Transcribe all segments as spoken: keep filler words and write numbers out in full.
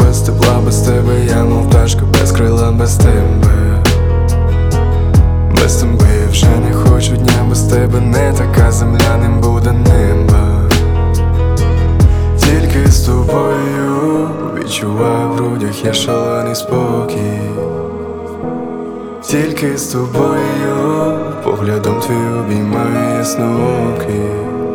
без тепла, без тебе, я мов пташка без крила, без тебе. Без тебе я вже не хочу дня, без тебе не така земля, ним буде небо. Тільки з тобою відчуваю в грудях я шалений спокій. Тільки з тобою поглядом твій обіймає ясноокий.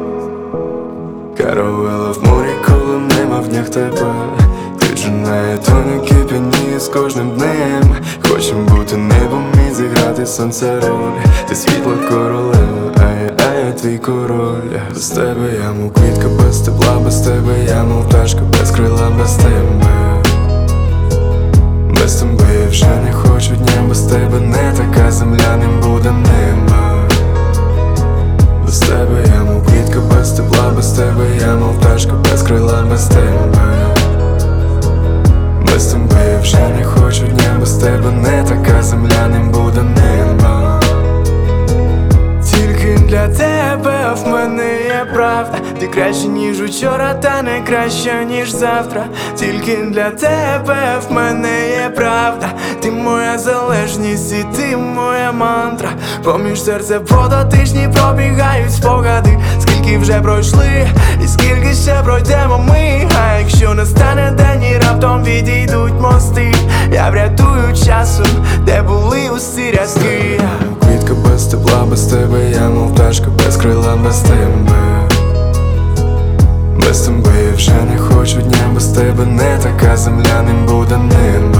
Каравела в морі, коли нема в днях тебе. Ти жонає, то не кипяніє з кожним днем. Хочем бути небом і зіграти сонце роль. Ти світла королева, а я, а я твій король. Без тебе я мов квітка, без тепла, без тебе я мов пташка без крила, без тебе. Без тебе я вже не хочу дня, без тебе не така земля, ним буде небо. Без тебе я мов квітка, без тепла, без тебе я мов пташка без крила, без тебе. Без тебе я вже не хочу дня, без тебе не така земля, ним буде небо. Тільки для тебе в мене є правда. Ти краще, ніж учора, та не краще, ніж завтра. Тільки для тебе в мене є правда. Ти моя залежність і ти моя мантра. Поміж серце водотижні пробігають спогади. Скільки вже пройшли і скільки ще пройдемо ми. А якщо настане день і раптом відійдуть мости, я врятую часом, де були усі рязки. Квітка без тепла, без тебе я мов пташка без крила, без тебе. Без тебе я вже не хочу дня, без тебе не така земля, ним буде небо.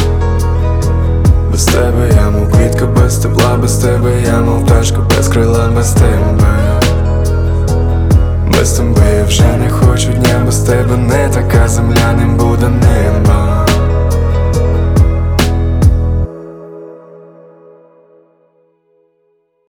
Без тебе я мов квітка без тепла, без тебе я мов пташка без крила, без тебе. Без тебе я вже не хочу дня, без тебе не така земля, ним буде небо.